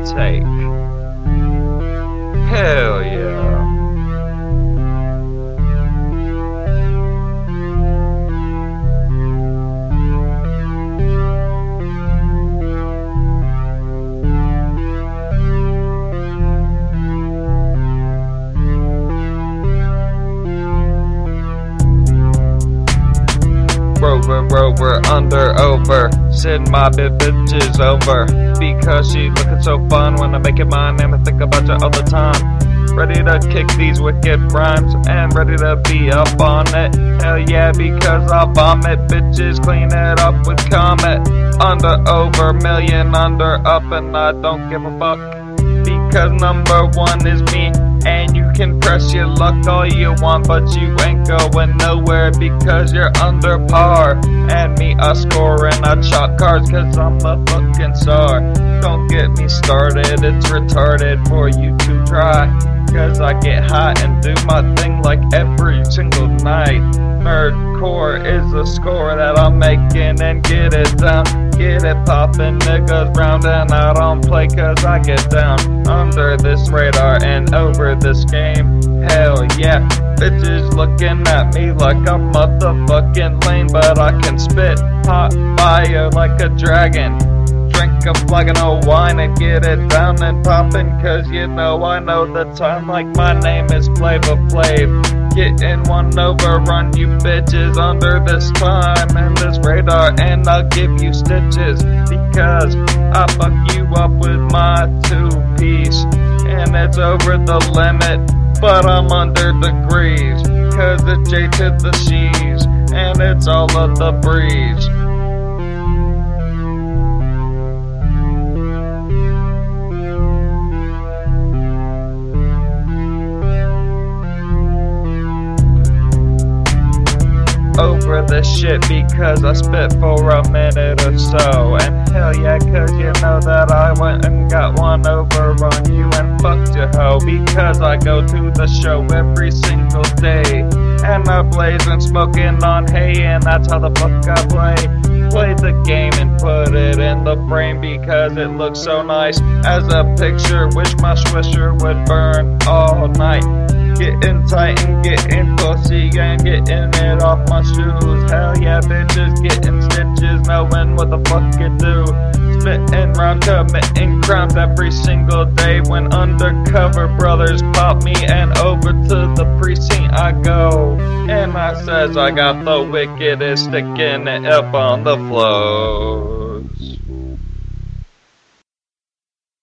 take. Hell yeah. Rover, under, over. Send my bitches over. Because she looking so fun when I make it mine, and I think about you all the time. Ready to kick these wicked rhymes and ready to be up on it. Hell yeah, because I'll bomb it. Bitches clean it up with Comet. Under, over, million, under, up, and I don't give a fuck. Because number one is me. And you can press your luck all you want, but you ain't going nowhere because you're under par. And me, I score and I chalk cards cause I'm the fucking star. Don't get me started, it's retarded for you to try. Cause I get hot and do my thing like every single night. Nerdcore is a score that I'm making and get it down. Get it poppin', niggas round and I don't play cause I get down. Under this radar and over this game, hell yeah. Bitches looking at me like I'm motherfucking lame, but I can spit hot fire like a dragon. Drink a flagon of wine and get it down and poppin', cause you know I know the time like my name is Flavor Flav. Getting one overrun, you bitches, under this time and this radar, and I'll give you stitches because I fuck you up with my two-piece, and it's over the limit, but I'm under degrees, cause it's J to the C's, and it's all of the breeze. Over this shit because I spit for a minute or so. And hell yeah, cause you know that I went and got one over on you and fucked your hoe. Because I go to the show every single day and I blaze and smoking on hay, and that's how the fuck I play. Play the game and put it in the brain because it looks so nice as a picture. Wish my swisher would burn all night. Getting tight and getting pussy and getting it off my shoes. Hell yeah, bitches getting stitches, knowing what the fuck you do. Spitting round, committing crimes every single day. When undercover brothers pop me and over to the precinct I go. And I says I got the wickedest, sticking it up on the floor.